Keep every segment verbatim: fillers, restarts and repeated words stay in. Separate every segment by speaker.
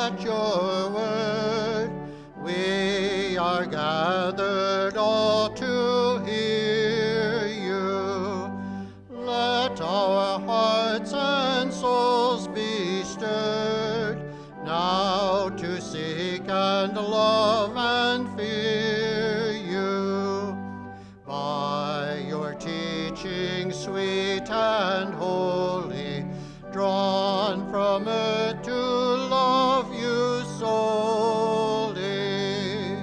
Speaker 1: at your word. We are gathered all to hear you. Let our hearts and souls be stirred now to seek and love and fear you. By your teaching sweet and holy, drawn from earth to love you solely.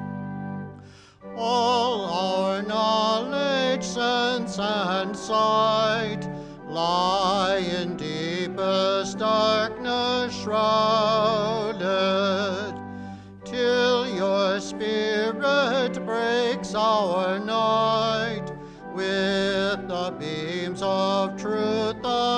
Speaker 1: All our knowledge, sense, and sight lie in deepest darkness shrouded, till your Spirit breaks our night with the beams of truth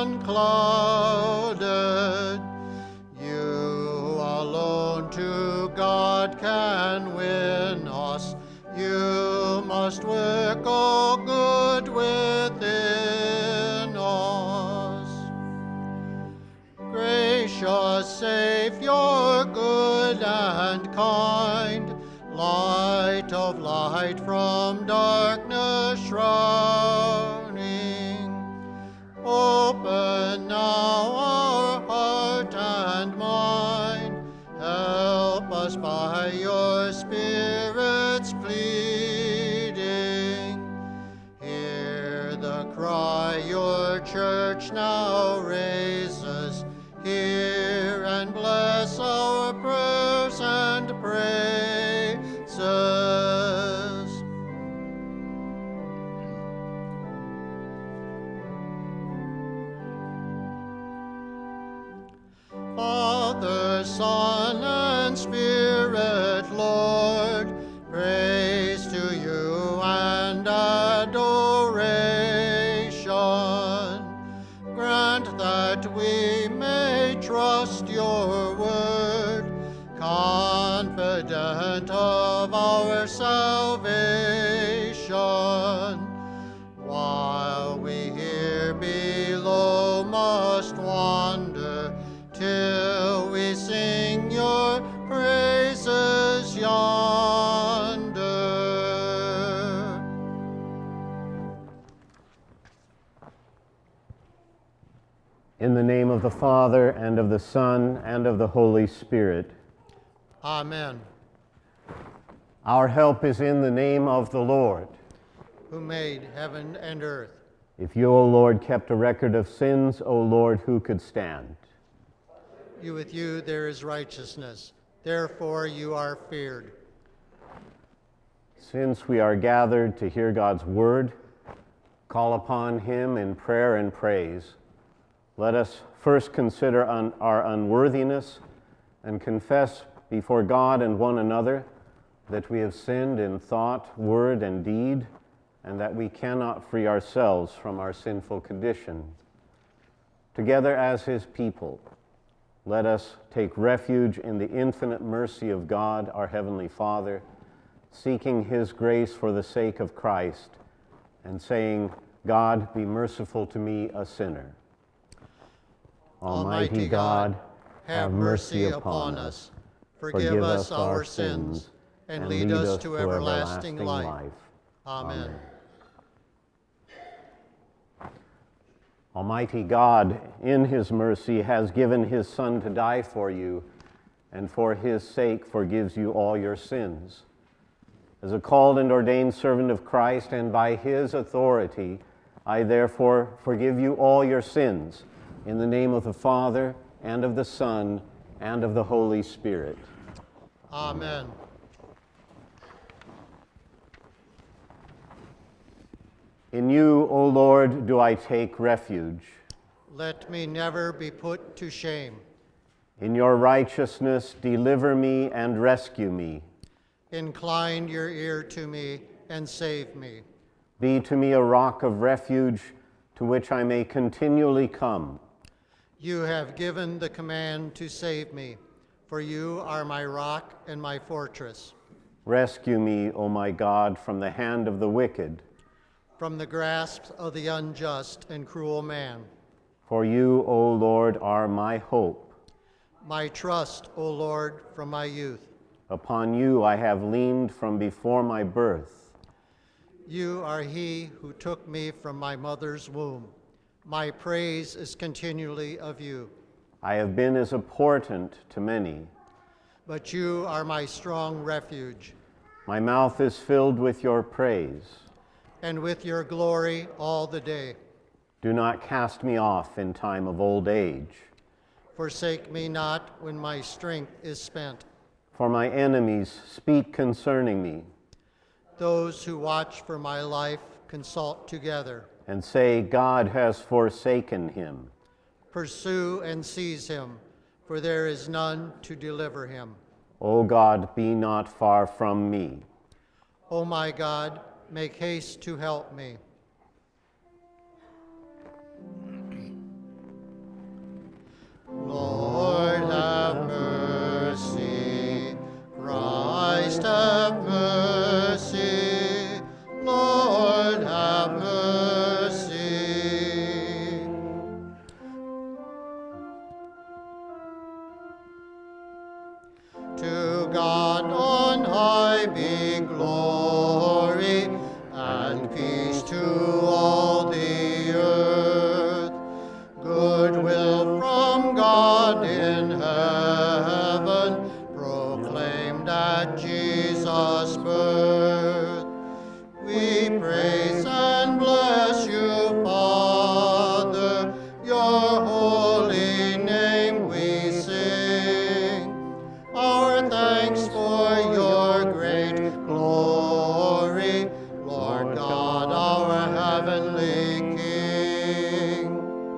Speaker 1: unclouded. You alone to God can win us. You must work all good within us. Gracious Savior, good and kind, light of light from darkness shrouding, open now our heart and mind. Help us by your Spirit's pleading. Hear the cry your church now raises. Hear and bless our prayers and praises. Father, Son, and Spirit, Lord, praise to you and adoration. Grant that we may trust your word, confident of our salvation. While we here below must wander, till we sing your praises yonder.
Speaker 2: In the name of the Father, and of the Son, and of the Holy Spirit.
Speaker 1: Amen.
Speaker 2: Our help is in the name of the Lord,
Speaker 1: who made heaven and earth.
Speaker 2: If you, O Lord, kept a record of sins, O Lord, who could stand?
Speaker 1: You with you there is righteousness, therefore you are feared.
Speaker 2: Since we are gathered to hear God's word, call upon him in prayer and praise, let us first consider un- our unworthiness and confess before God and one another that we have sinned in thought, word, and deed, and that we cannot free ourselves from our sinful condition. Together as his people, let us take refuge in the infinite mercy of God, our Heavenly Father, seeking his grace for the sake of Christ, and saying, God, be merciful to me, a sinner.
Speaker 1: Almighty God, have mercy upon us, forgive us our sins, and lead us to everlasting life. Amen.
Speaker 2: Almighty God, in his mercy, has given his Son to die for you, and for his sake forgives you all your sins. As a called and ordained servant of Christ, and by his authority, I therefore forgive you all your sins, in the name of the Father, and of the Son, and of the Holy Spirit.
Speaker 1: Amen.
Speaker 2: In you, O Lord, do I take refuge.
Speaker 1: Let me never be put to shame.
Speaker 2: In your righteousness, deliver me and rescue me.
Speaker 1: Incline your ear to me and save me.
Speaker 2: Be to me a rock of refuge to which I may continually come.
Speaker 1: You have given the command to save me, for you are my rock and my fortress.
Speaker 2: Rescue me, O my God, from the hand of the wicked,
Speaker 1: from the grasp of the unjust and cruel man.
Speaker 2: For you, O Lord, are my hope.
Speaker 1: my trust, O Lord, from my youth.
Speaker 2: Upon you I have leaned from before my birth.
Speaker 1: You are he who took me from my mother's womb. My praise is continually of you.
Speaker 2: I have been as a portent to many.
Speaker 1: But you are my strong refuge.
Speaker 2: My mouth is filled with your praise.
Speaker 1: And with your glory all the day.
Speaker 2: Do not cast me off in time of old age.
Speaker 1: Forsake me not when my strength is spent.
Speaker 2: For my enemies speak concerning me.
Speaker 1: Those who watch for my life consult together.
Speaker 2: And say, God has forsaken him.
Speaker 1: Pursue and seize him, for there is none to deliver him.
Speaker 2: O God, be not far from me.
Speaker 1: O my God, make haste to help me. Lord, have mercy. Christ, have mercy. Lord, have mercy. To God on high be glory, and peace to all the earth. Goodwill from God in heaven, proclaimed at Jesus' birth. We praise and bless you, Father, your holy name we sing. Our thanks for your great glory, Lord God, our heavenly King.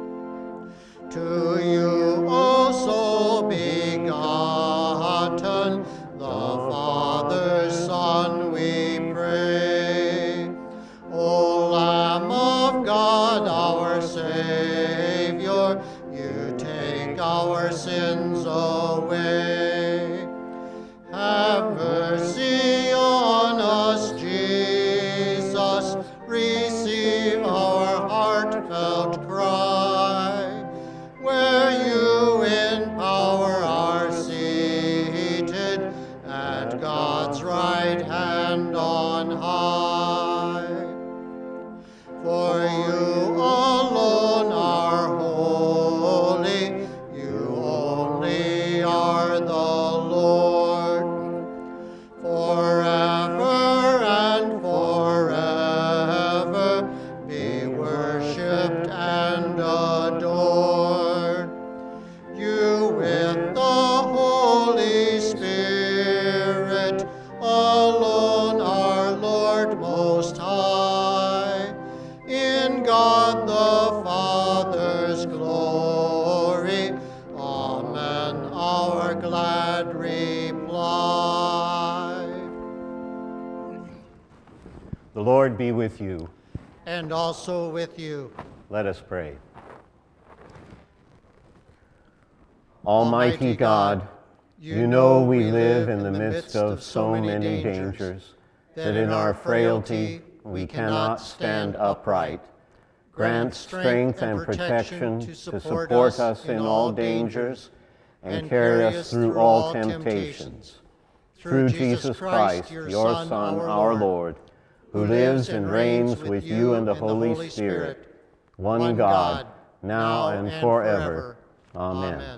Speaker 1: To you, O soul begotten, the Father's Son, we pray. O Lamb of God, our Savior, you take our sins away. Have mercy on us, Jesus. Receive our heartfelt cry. Where you in power are seated at God's right hand on high. For you alone are holy, you only are the Lord. Forever and forever be worshipped and adored. You with the Holy Spirit alone are Lord Most High. In God the Father's glory, amen, our glad reply.
Speaker 2: The Lord be with you.
Speaker 1: And also with you.
Speaker 2: Let us pray. Almighty God, you know we live in the midst of so many dangers that in our frailty we cannot stand upright. Grant strength and protection to support us in all dangers and carry us through all temptations. Through Jesus Christ, your Son, our Lord, who lives and reigns with you and the Holy Spirit, one God, now and forever. Amen.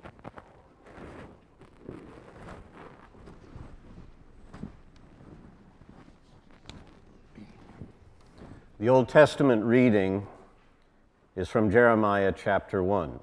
Speaker 2: The Old Testament reading is from Jeremiah chapter one.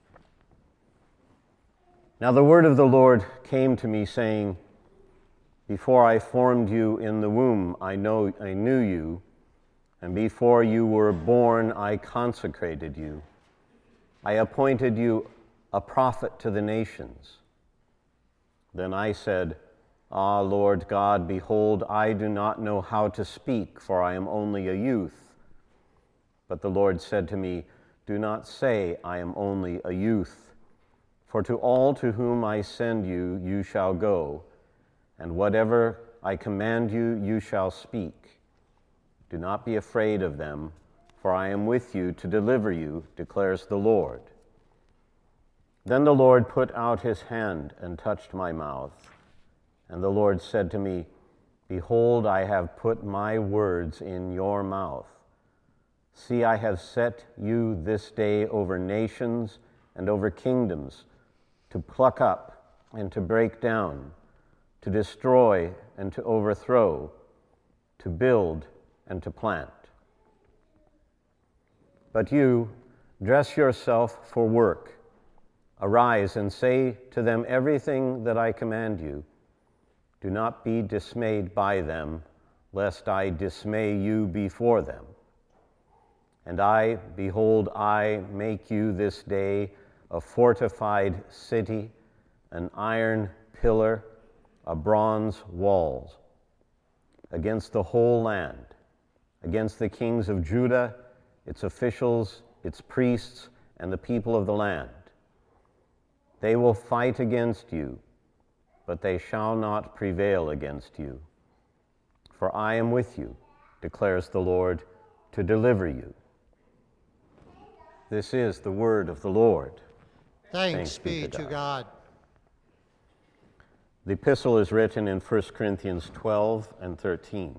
Speaker 2: Now the word of the Lord came to me, saying, Before I formed you in the womb, I know I knew you, and before you were born, I consecrated you. I appointed you a prophet to the nations. Then I said, Ah, Lord God, behold, I do not know how to speak, for I am only a youth. But the Lord said to me, Do not say, I am only a youth. For to all to whom I send you, you shall go, and whatever I command you, you shall speak. Do not be afraid of them, for I am with you to deliver you, declares the Lord. Then the Lord put out his hand and touched my mouth. And the Lord said to me, Behold, I have put my words in your mouth. See, I have set you this day over nations and over kingdoms, to pluck up and to break down, to destroy and to overthrow, to build and to plant. But you, dress yourself for work. Arise and say to them everything that I command you. Do not be dismayed by them, lest I dismay you before them. And I, behold, I make you this day a fortified city, an iron pillar, a bronze walls, against the whole land, against the kings of Judah, its officials, its priests, and the people of the land. They will fight against you, but they shall not prevail against you. For I am with you, declares the Lord, to deliver you. This is the word of the Lord.
Speaker 1: Thanks, Thanks be to God. God.
Speaker 2: The epistle is written in First Corinthians twelve and thirteen.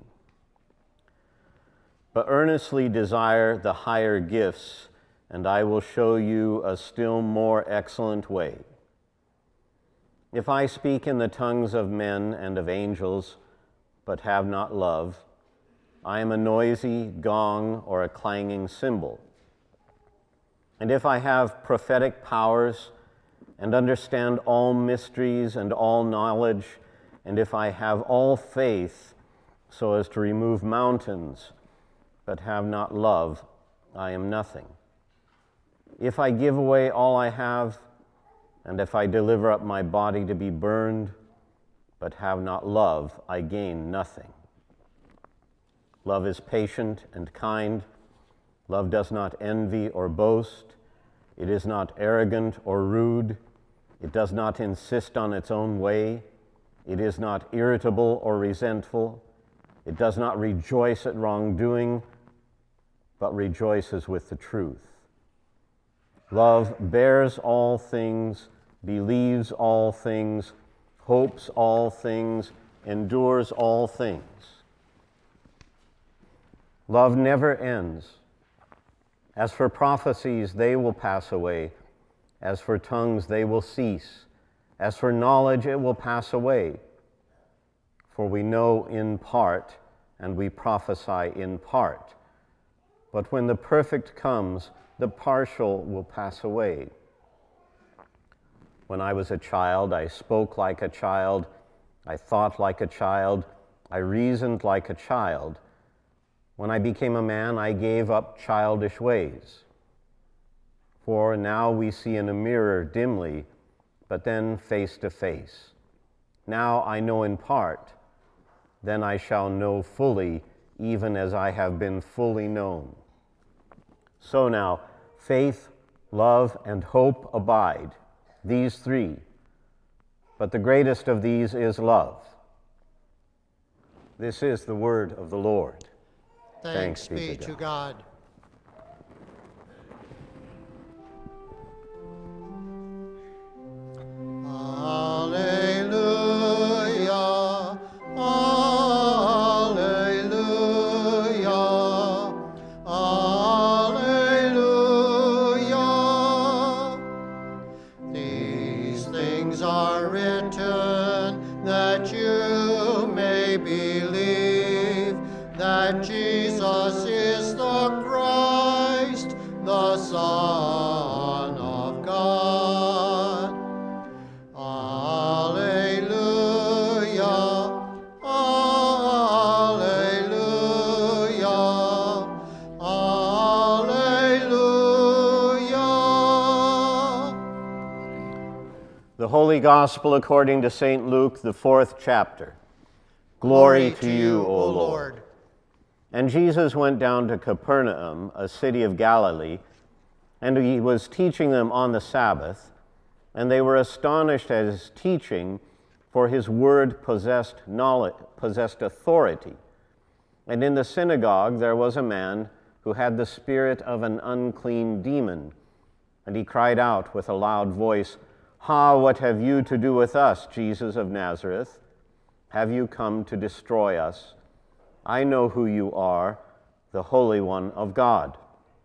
Speaker 2: But earnestly desire the higher gifts, and I will show you a still more excellent way. If I speak in the tongues of men and of angels, but have not love, I am a noisy gong or a clanging cymbal. And if I have prophetic powers and understand all mysteries and all knowledge, and if I have all faith so as to remove mountains, but have not love, I am nothing. If I give away all I have, and if I deliver up my body to be burned, but have not love, I gain nothing. Love is patient and kind. Love does not envy or boast. It is not arrogant or rude. It does not insist on its own way. It is not irritable or resentful. It does not rejoice at wrongdoing, but rejoices with the truth. Love bears all things, believes all things, hopes all things, endures all things. Love never ends. As for prophecies, they will pass away. As for tongues, they will cease. As for knowledge, it will pass away. For we know in part, and we prophesy in part. But when the perfect comes, the partial will pass away. When I was a child, I spoke like a child, I thought like a child, I reasoned like a child. When I became a man, I gave up childish ways. For now we see in a mirror dimly, but then face to face. Now I know in part, then I shall know fully, even as I have been fully known. So now, faith, love, and hope abide, these three. But the greatest of these is love. This is the word of the Lord.
Speaker 1: Thanks, Thanks be, be to God. God. Alleluia, alleluia, alleluia. These things are written that you may believe that Jesus is the Christ, the Son of God. Alleluia, alleluia, alleluia.
Speaker 2: The Holy Gospel according to Saint Luke, the fourth chapter. Glory, Glory to you, O Lord. Lord. And Jesus went down to Capernaum, a city of Galilee, and he was teaching them on the Sabbath, and they were astonished at his teaching, for his word possessed knowledge, possessed authority. And in the synagogue there was a man who had the spirit of an unclean demon, And he cried out with a loud voice, "Ha, what have you to do with us, Jesus of Nazareth? Have you come to destroy us? I know who you are, the Holy One of God."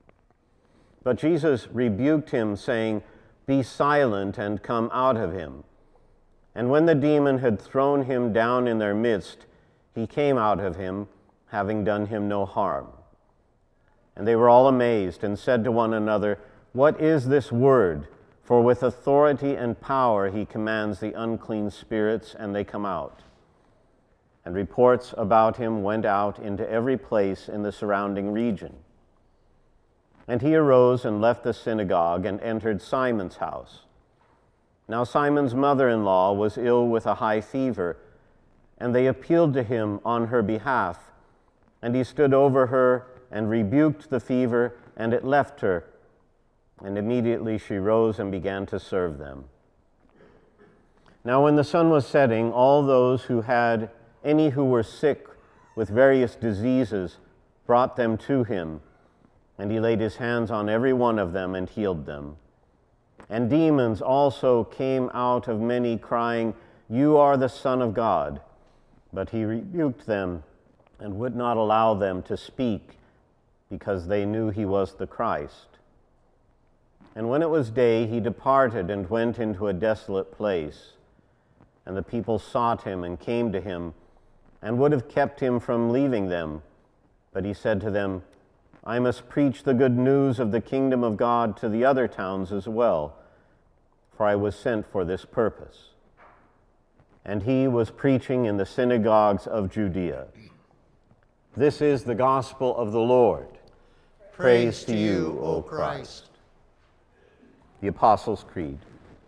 Speaker 2: But Jesus rebuked him, saying, "Be silent and come out of him." And when the demon had thrown him down in their midst, he came out of him, having done him no harm. And they were all amazed and said to one another, "What is this word? For with authority and power he commands the unclean spirits, and they come out." And reports about him went out into every place in the surrounding region. And he arose and left the synagogue and entered Simon's house. Now Simon's mother-in-law was ill with a high fever, and they appealed to him on her behalf. And he stood over her and rebuked the fever, and it left her. And immediately she rose and began to serve them. Now when the sun was setting, all those who had any who were sick with various diseases brought them to him, and he laid his hands on every one of them and healed them. And demons also came out of many, crying, "You are the Son of God." But he rebuked them and would not allow them to speak, because they knew he was the Christ. And when it was day, he departed and went into a desolate place. And the people sought him and came to him, and would have kept him from leaving them. But he said to them, "I must preach the good news of the kingdom of God to the other towns as well, for I was sent for this purpose." And he was preaching in the synagogues of Judea. This is the gospel of the Lord. Praise, Praise to you, O Christ. The Apostles' Creed.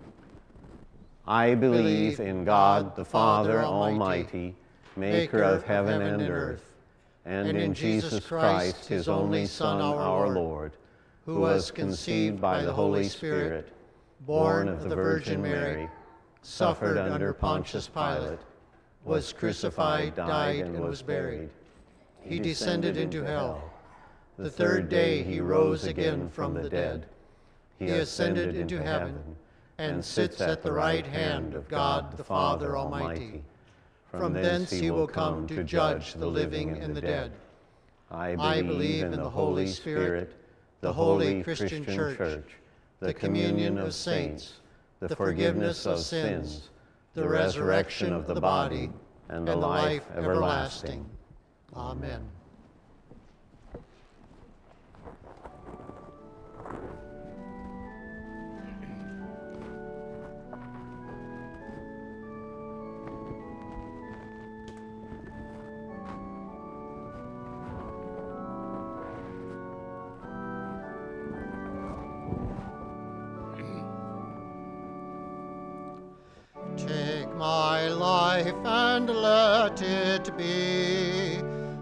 Speaker 2: I believe in God, the Father Almighty, maker of heaven and earth, and in Jesus Christ, his only Son, our Lord, who was conceived by the Holy Spirit, born of the Virgin Mary, suffered under Pontius Pilate, was crucified, died, and was buried. He descended into hell. The third day he rose again from the dead. He ascended into heaven and sits at the right hand of God the Father Almighty. From thence he will come to judge the living and the dead. I believe in the Holy Spirit, the holy Christian Church, the communion of saints, the forgiveness of sins, the resurrection of the body, and the life everlasting. Amen.
Speaker 1: Take my life and let it be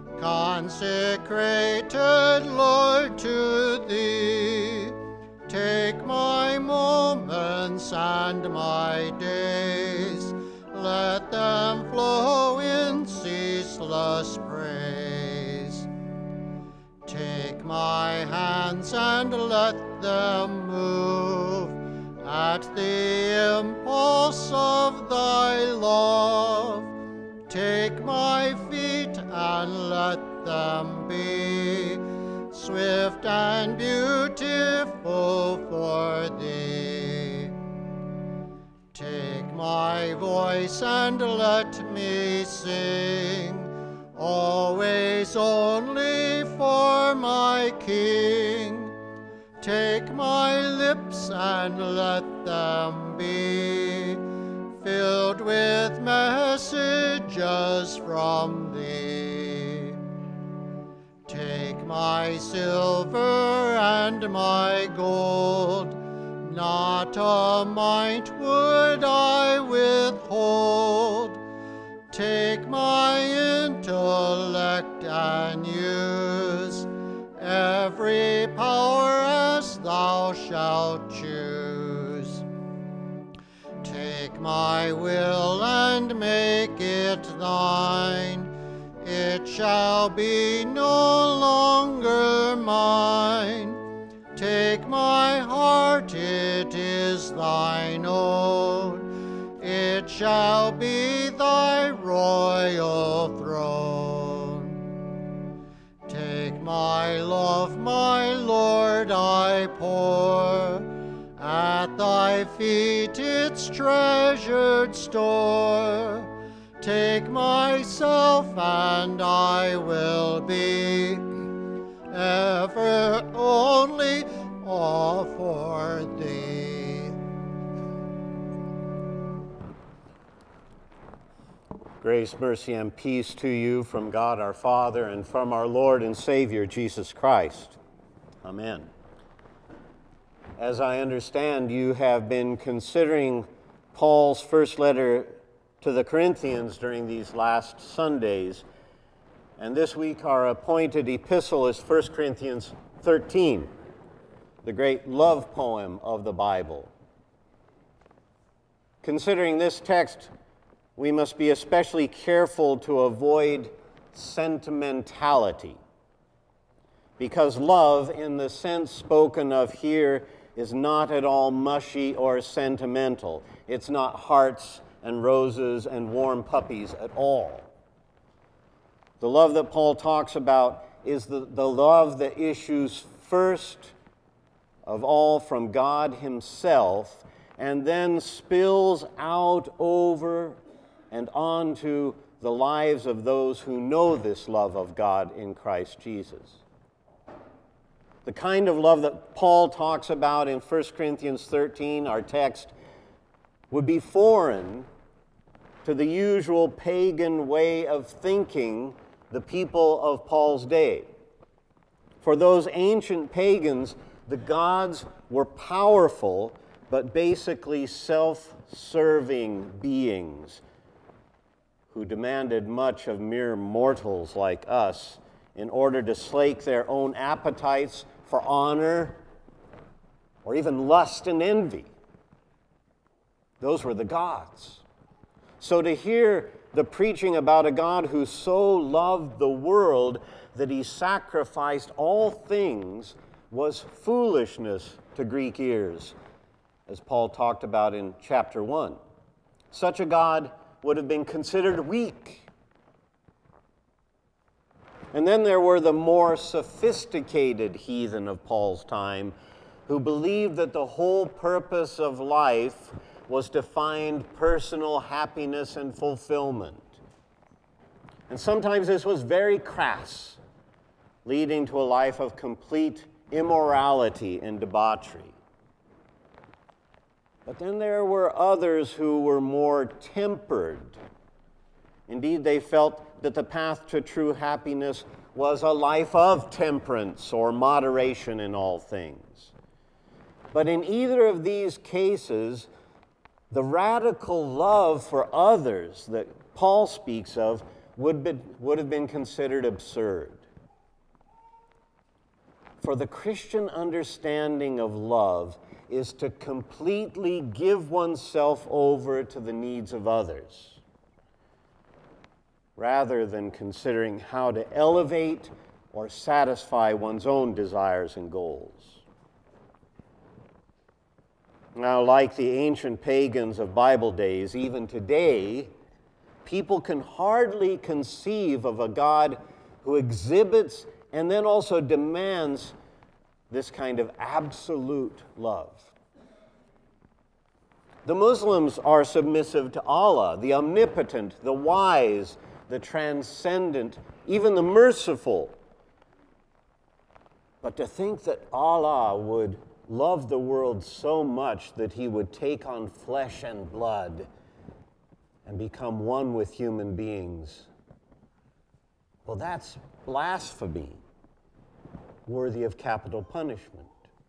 Speaker 1: consecrated, Lord, to Thee. Take my moments and my days, let them flow in ceaseless praise. Take my hands and let them move at the impulse of Thy love. Take my feet and let them be swift and beautiful for Thee. Take my voice and let me sing, always only for my King. Take my lips and let them be filled with messages from Thee. Take my silver and my gold, not a mite would I withhold. Take my intellect and use every power as Thou shalt choose. Take my will and make it Thine. It shall be no longer mine. Take Take my heart, it is thine own. It shall be thy royal throne. Take my love, my Lord, I pour at thy feet its treasured store. Take myself, and I will be ever only all for thee.
Speaker 2: Grace, mercy, and peace to you from God our Father and from our Lord and Savior Jesus Christ. Amen. As I understand, you have been considering Paul's first letter to the Corinthians during these last Sundays. And this week our appointed epistle is First Corinthians thirteen, the great love poem of the Bible. Considering this text, we must be especially careful to avoid sentimentality, because love, in the sense spoken of here, is not at all mushy or sentimental. It's not hearts and roses and warm puppies at all. The love that Paul talks about is the, the love that issues first of all from God himself and then spills out over and onto the lives of those who know this love of God in Christ Jesus. The kind of love that Paul talks about in First Corinthians thirteen, our text, would be foreign to the usual pagan way of thinking the people of Paul's day. For those ancient pagans, the gods were powerful, but basically self-serving beings who demanded much of mere mortals like us in order to slake their own appetites for honor or even lust and envy. Those were the gods. So to hear the preaching about a God who so loved the world that he sacrificed all things was foolishness to Greek ears, as Paul talked about in chapter one. Such a God would have been considered weak. And then there were the more sophisticated heathen of Paul's time who believed that the whole purpose of life was to find personal happiness and fulfillment. And sometimes this was very crass, leading to a life of complete immorality and debauchery. But then there were others who were more tempered. Indeed, they felt that the path to true happiness was a life of temperance or moderation in all things. But in either of these cases, the radical love for others that Paul speaks of would, be, would have been considered absurd. For the Christian understanding of love is to completely give oneself over to the needs of others, rather than considering how to elevate or satisfy one's own desires and goals. Now, like the ancient pagans of Bible days, even today, people can hardly conceive of a God who exhibits and then also demands this kind of absolute love. The Muslims are submissive to Allah, the omnipotent, the wise, the transcendent, even the merciful. But to think that Allah would love the world so much that he would take on flesh and blood and become one with human beings, well, that's blasphemy, worthy of capital punishment.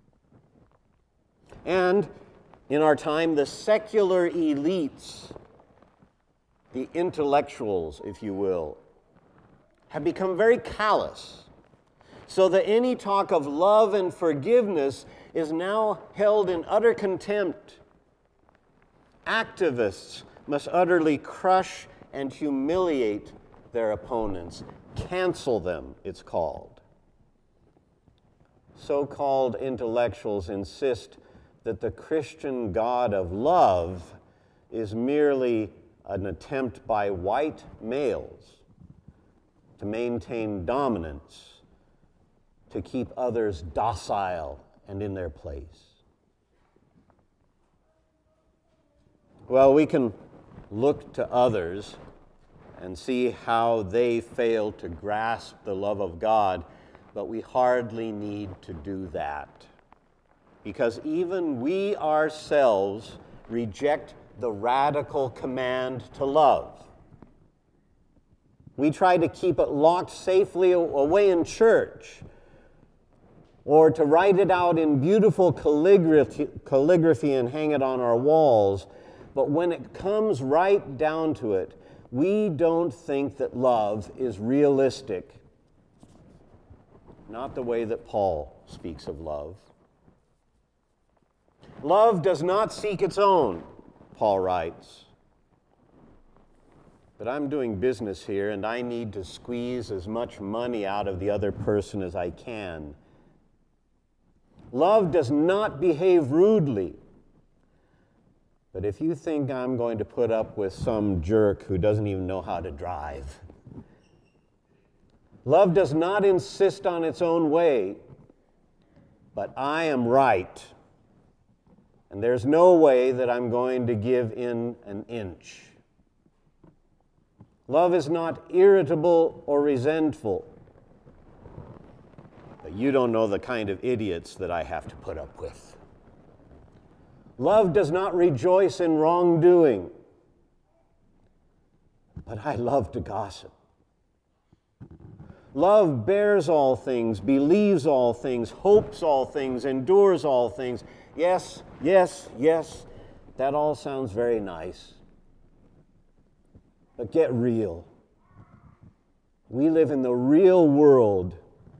Speaker 2: And in our time, the secular elites, the intellectuals, if you will, have become very callous, so that any talk of love and forgiveness is now held in utter contempt. Activists must utterly crush and humiliate their opponents. Cancel them, it's called. so-called intellectuals insist that the Christian God of love is merely an attempt by white males to maintain dominance, to keep others docile and in their place. Well, we can look to others and see how they fail to grasp the love of God, but we hardly need to do that, because even we ourselves reject the radical command to love. We try to keep it locked safely away in church, or to write it out in beautiful calligraphy, calligraphy and hang it on our walls. But when it comes right down to it, we don't think that love is realistic. Not the way that Paul speaks of love. Love does not seek its own, Paul writes. But I'm doing business here, and I need to squeeze as much money out of the other person as I can. Love does not behave rudely. But if you think I'm going to put up with some jerk who doesn't even know how to drive, love does not insist on its own way, but I am right, and there's no way that I'm going to give in an inch. Love is not irritable or resentful, but you don't know the kind of idiots that I have to put up with. Love does not rejoice in wrongdoing, but I love to gossip. Love bears all things, believes all things, hopes all things, endures all things. Yes, yes, yes, that all sounds very nice. But get real. We live in the real world.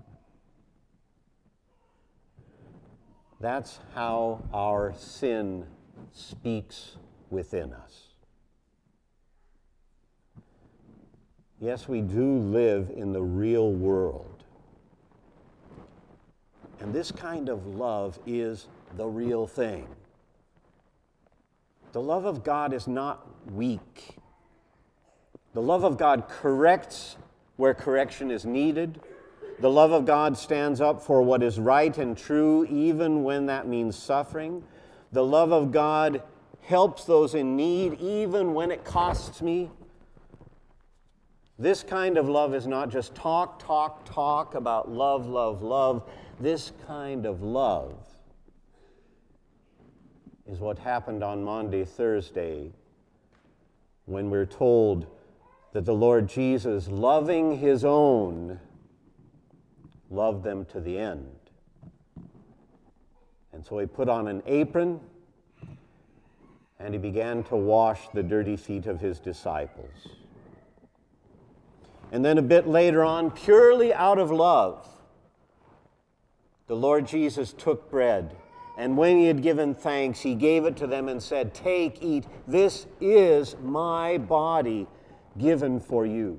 Speaker 2: That's how our sin speaks within us. Yes, we do live in the real world. And this kind of love is the real thing. The love of God is not weak. The love of God corrects where correction is needed. The love of God stands up for what is right and true, even when that means suffering. The love of God helps those in need, even when it costs me. This kind of love is not just talk, talk, talk about love, love, love. This kind of love is what happened on Maundy Thursday, when we're told that the Lord Jesus, loving his own, loved them to the end. And so he put on an apron and he began to wash the dirty feet of his disciples. And then a bit later on, purely out of love, the Lord Jesus took bread, and when he had given thanks, he gave it to them and said, "Take, eat, this is my body given for you."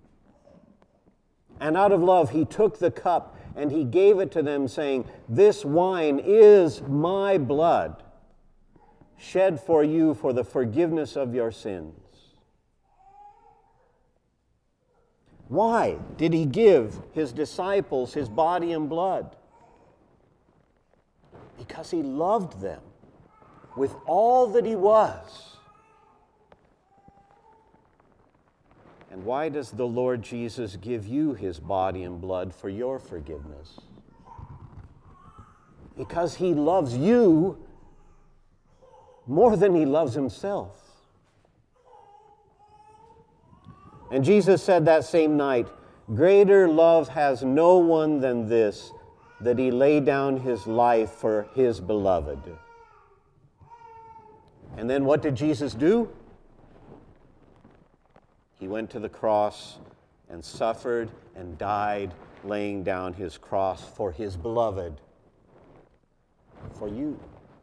Speaker 2: And out of love, he took the cup and he gave it to them, saying, "This wine is my blood, shed for you for the forgiveness of your sins." Why did he give his disciples his body and blood? Because he loved them with all that he was. And why does the Lord Jesus give you his body and blood for your forgiveness? Because he loves you more than he loves himself. And Jesus said that same night, "Greater love has no one than this, that he lay down his life for his beloved." And then what did Jesus do? He went to the cross and suffered and died, laying down his cross for his beloved, for you.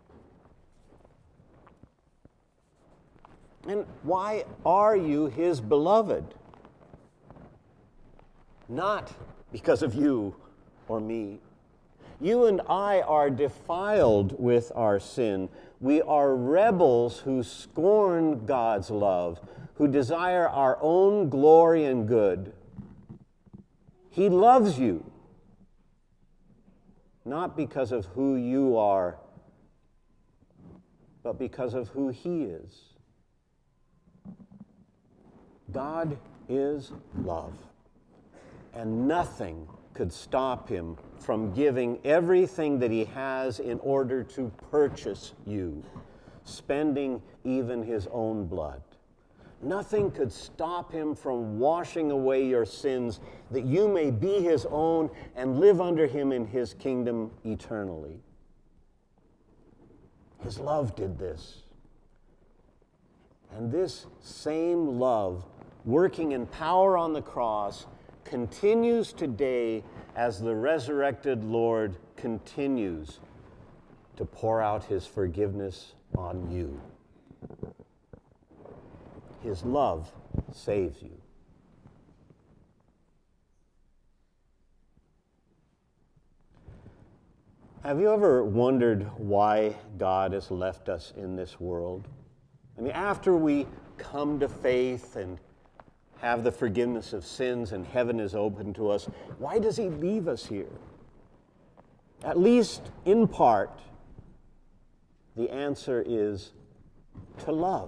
Speaker 2: And why are you his beloved? Not because of you or me. You and I are defiled with our sin. We are rebels who scorn God's love, who desire our own glory and good. He loves you, not because of who you are, but because of who He is. God is love, and nothing could stop Him from giving everything that He has in order to purchase you, spending even His own blood. Nothing could stop Him from washing away your sins, that you may be His own and live under Him in His kingdom eternally. His love did this. And this same love, working in power on the cross, continues today as the resurrected Lord continues to pour out His forgiveness on you. His love saves you. Have you ever wondered why God has left us in this world? I mean, after we come to faith and have the forgiveness of sins and heaven is open to us, why does He leave us here? At least in part, the answer is to love.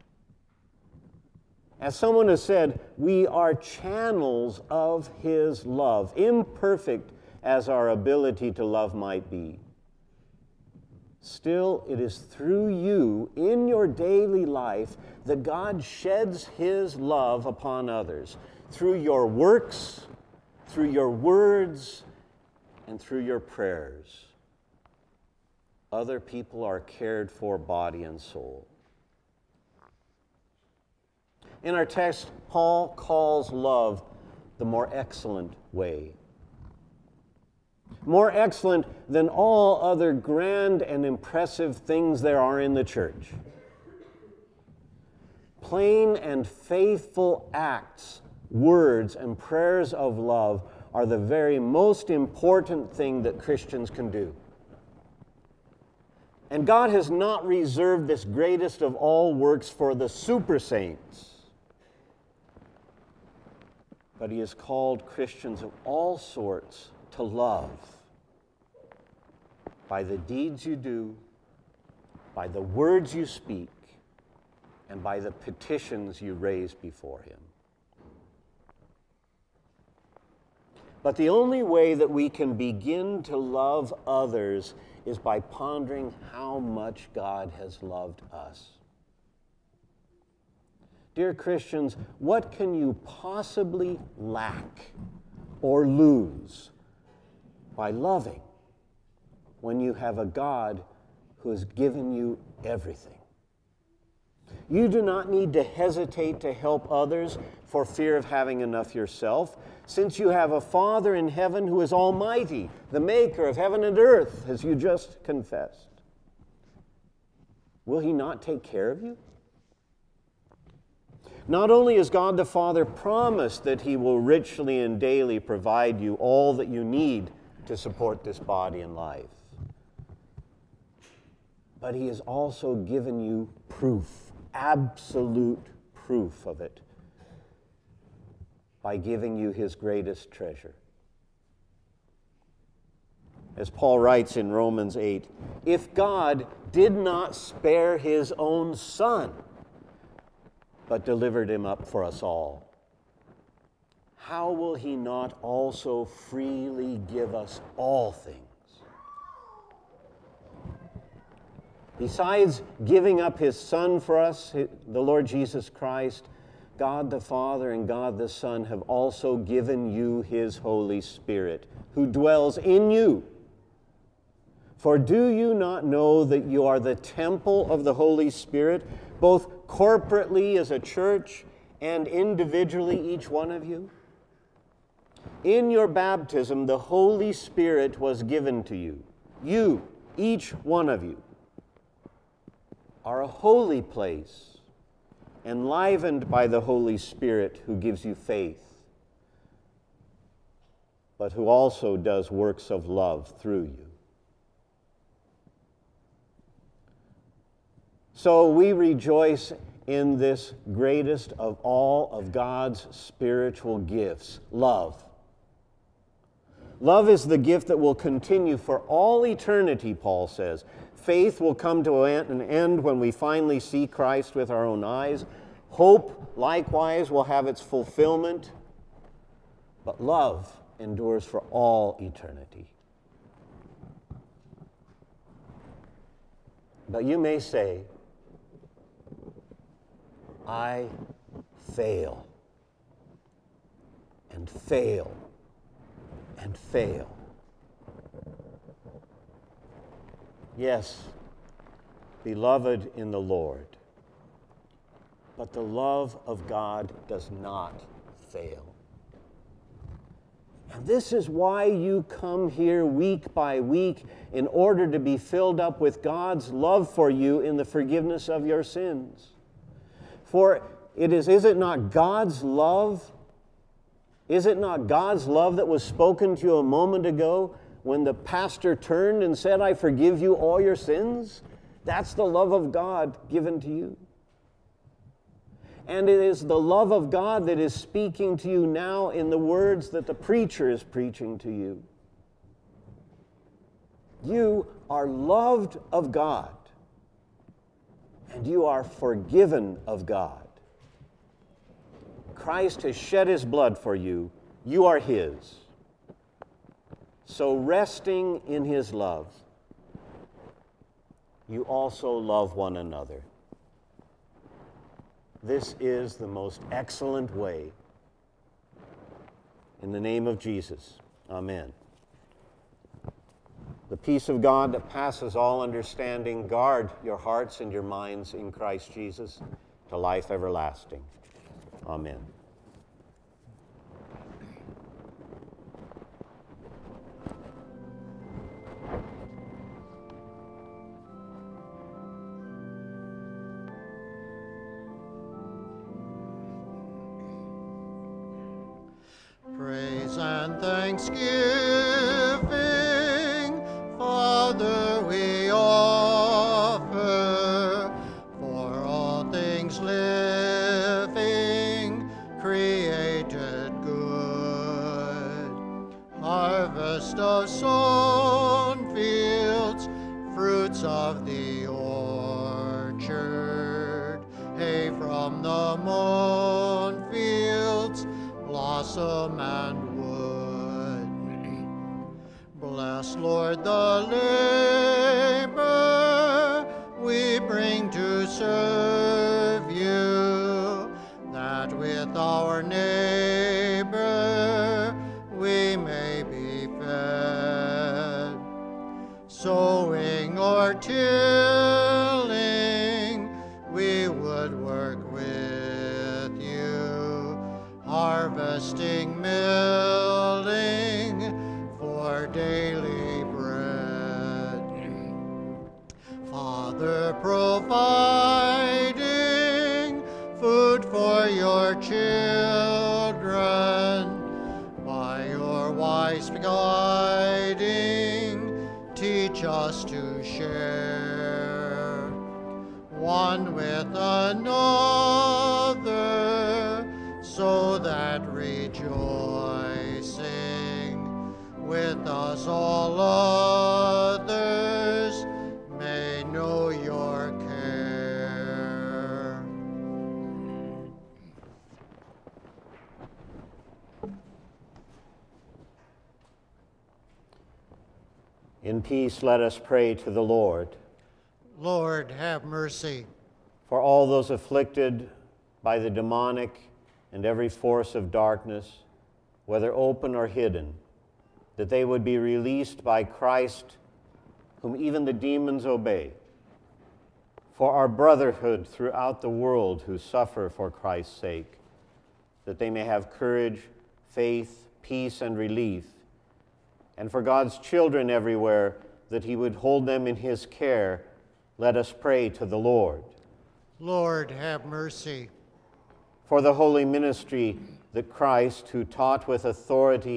Speaker 2: As someone has said, we are channels of His love, imperfect as our ability to love might be. Still, it is through you in your daily life that God sheds His love upon others, through your works, through your words, and through your prayers. Other people are cared for body and soul. In our text, Paul calls love the more excellent way. More excellent than all other grand and impressive things there are in the church. Plain and faithful acts, words, and prayers of love are the very most important thing that Christians can do. And God has not reserved this greatest of all works for the super saints, but He has called Christians of all sorts to love by the deeds you do, by the words you speak, and by the petitions you raise before Him. But the only way that we can begin to love others is by pondering how much God has loved us. Dear Christians, what can you possibly lack or lose by loving when you have a God who has given you everything? You do not need to hesitate to help others for fear of having enough yourself, since you have a Father in heaven who is almighty, the maker of heaven and earth, as you just confessed. Will He not take care of you? Not only has God the Father promised that He will richly and daily provide you all that you need to support this body and life, but He has also given you proof, absolute proof of it, by giving you His greatest treasure. As Paul writes in Romans eight, if God did not spare His own Son, but delivered Him up for us all, how will He not also freely give us all things? Besides giving up His Son for us, the Lord Jesus Christ, God the Father and God the Son have also given you His Holy Spirit, who dwells in you. For do you not know that you are the temple of the Holy Spirit, both corporately as a church and individually each one of you? In your baptism, the Holy Spirit was given to you. You, each one of you, are a holy place, enlivened by the Holy Spirit who gives you faith. but who also does works of love through you. So we rejoice in this greatest of all of God's spiritual gifts, love. Love is the gift that will continue for all eternity, Paul says. Faith will come to an end when we finally see Christ with our own eyes. Hope, likewise, will have its fulfillment. But love endures for all eternity. But you may say, I fail and fail and fail. Yes, beloved in the Lord, but the love of God does not fail. And this is why you come here week by week, in order to be filled up with God's love for you in the forgiveness of your sins. For it is, is it not God's love? Is it not God's love that was spoken to you a moment ago when the pastor turned and said, I forgive you all your sins? That's the love of God given to you. And it is the love of God that is speaking to you now in the words that the preacher is preaching to you. You are loved of God, and you are forgiven of God. Christ has shed his blood for you. You are his. So resting in his love, you also love one another. This is the most excellent way. In the name of Jesus, amen. The peace of God that passes all understanding, guard your hearts and your minds in Christ Jesus to life everlasting. Amen.
Speaker 1: Praise and thanksgiving, Father, we offer for all things living, created good. Harvest of sown fields, fruits of the orchard, hay from the mown fields, blossom and wood. Bless, Lord, the labor we bring to serve you, that with our neighbor we may be fed. Sowing or tilling, we would work with you, harvesting, milling for daily bread. Father, providing food for your children, by your wise guiding, teach us to share one with another, so that rejoicing with us all others may know your care.
Speaker 2: In peace, let us pray to the Lord.
Speaker 1: Lord, have mercy.
Speaker 2: For all those afflicted by the demonic and every force of darkness, whether open or hidden, that they would be released by Christ, whom even the demons obey. For our brotherhood throughout the world who suffer for Christ's sake, that they may have courage, faith, peace, and relief. And for God's children everywhere, that he would hold them in his care, let us pray to the Lord.
Speaker 1: Lord, have mercy.
Speaker 2: For the holy ministry that Christ, who taught with authority,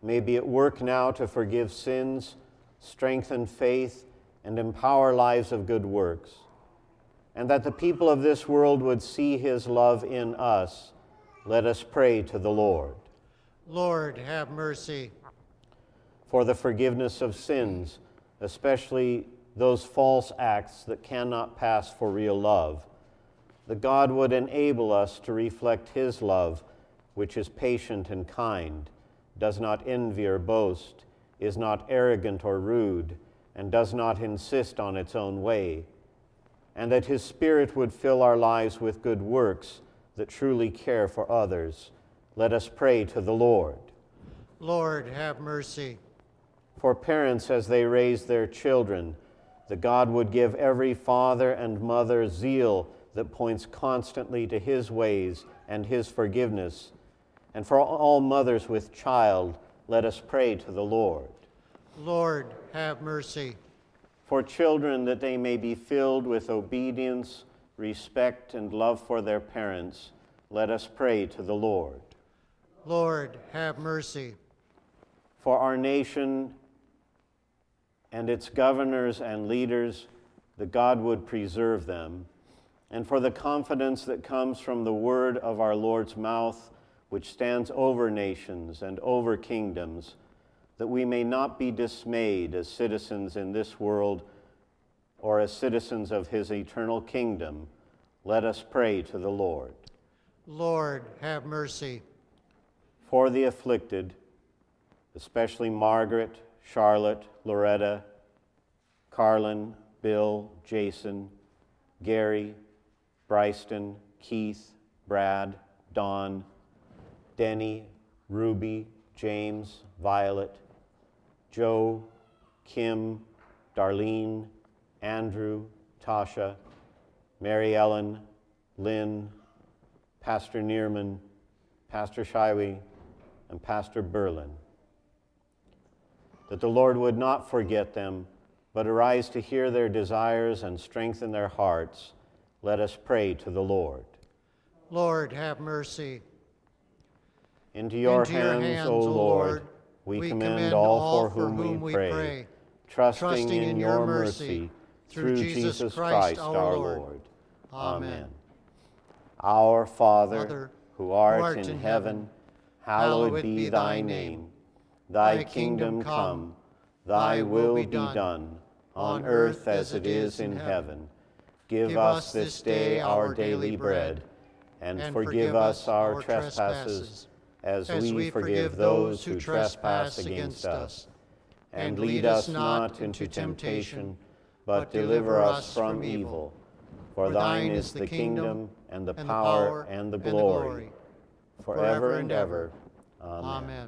Speaker 2: may be at work now to forgive sins, strengthen faith, and empower lives of good works, and that the people of this world would see his love in us, let us pray to the Lord.
Speaker 1: Lord, have mercy.
Speaker 2: For the forgiveness of sins, especially those false acts that cannot pass for real love, that God would enable us to reflect his love, which is patient and kind, does not envy or boast, is not arrogant or rude, and does not insist on its own way, and that his Spirit would fill our lives with good works that truly care for others. Let us pray to the Lord.
Speaker 1: Lord, have mercy.
Speaker 2: For parents as they raise their children, that God would give every father and mother zeal that points constantly to his ways and his forgiveness. And for all mothers with child, let us pray to the Lord.
Speaker 1: Lord, have mercy.
Speaker 2: For children, that they may be filled with obedience, respect, and love for their parents, let us pray to the Lord.
Speaker 1: Lord, have mercy.
Speaker 2: For our nation and its governors and leaders, that God would preserve them, and for the confidence that comes from the word of our Lord's mouth, which stands over nations and over kingdoms, that we may not be dismayed as citizens in this world or as citizens of his eternal kingdom, let us pray to the Lord.
Speaker 1: Lord, have mercy.
Speaker 2: For the afflicted, especially Margaret, Charlotte, Loretta, Carlin, Bill, Jason, Gary, Bryston, Keith, Brad, Don, Denny, Ruby, James, Violet, Joe, Kim, Darlene, Andrew, Tasha, Mary Ellen, Lynn, Pastor Neerman, Pastor Shiwi, and Pastor Berlin. That the Lord would not forget them, but arise to hear their desires and strengthen their hearts, let us pray to the Lord.
Speaker 1: Lord, have mercy.
Speaker 2: Into your,
Speaker 1: Into your
Speaker 2: hands,
Speaker 1: hands,
Speaker 2: O
Speaker 1: O
Speaker 2: Lord,
Speaker 1: Lord,
Speaker 2: we,
Speaker 1: we
Speaker 2: commend,
Speaker 1: commend
Speaker 2: all
Speaker 1: all
Speaker 2: for whom,
Speaker 1: for whom
Speaker 2: we
Speaker 1: we
Speaker 2: pray,
Speaker 1: pray,
Speaker 2: trusting,
Speaker 1: trusting
Speaker 2: in your mercy, through Jesus Christ our Lord.
Speaker 1: Lord.
Speaker 2: Amen.
Speaker 1: Amen.
Speaker 2: Our Father,
Speaker 1: Father,
Speaker 2: who art,
Speaker 1: who art
Speaker 2: in,
Speaker 1: in
Speaker 2: heaven,
Speaker 1: heaven,
Speaker 2: hallowed be thy name. Thy kingdom come, thy will be done, on earth as it is in heaven. Give us this day our daily bread, and forgive us our trespasses, as we forgive those who trespass against us. And lead us not into temptation, but deliver us from evil. For thine is the kingdom, and the power, and the glory, forever and ever. Amen.
Speaker 1: Amen.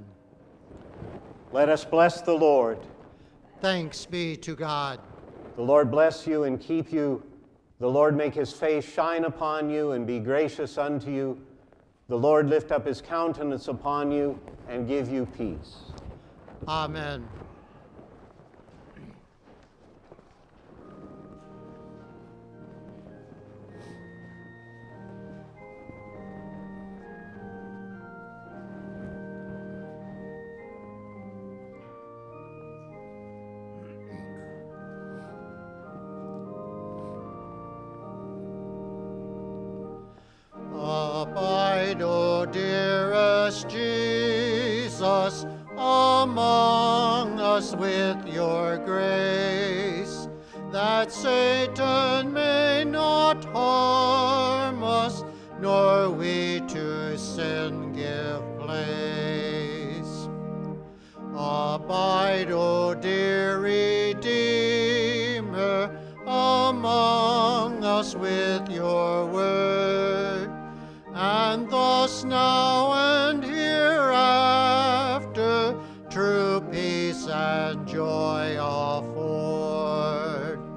Speaker 2: Let us bless the Lord.
Speaker 1: Thanks be to God.
Speaker 2: The Lord bless you and keep you. The Lord make his face shine upon you and be gracious unto you. The Lord lift up his countenance upon you and give you peace.
Speaker 1: Amen. Abide, O dearest Jesus, among us with your grace, that Satan may not harm us, nor we to sin give place. Abide, O dear Redeemer, among us with your word, and thus now and hereafter true peace and joy afford.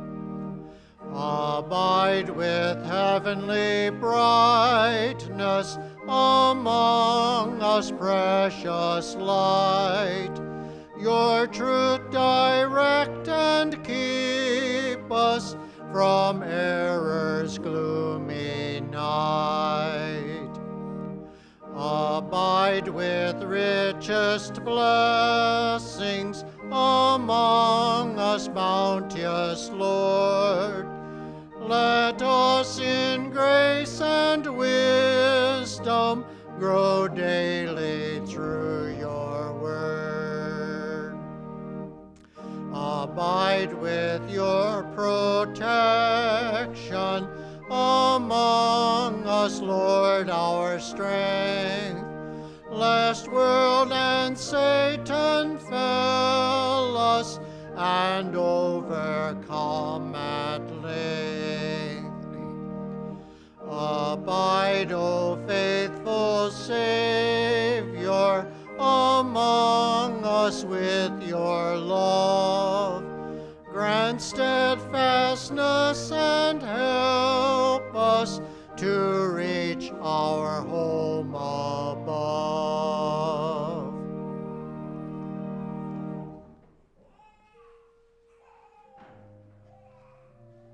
Speaker 1: Abide with heavenly brightness, among us precious light. Your truth direct and keep us from error's gloomy night. Abide with richest blessings among us, bounteous Lord. Let us in grace and wisdom grow daily through your word. Abide with your protection among us, Lord, our strength, lest world and Satan fail us and overcome at length. Abide, O faithful Savior, among us with your love. Grant steadfastness and help us to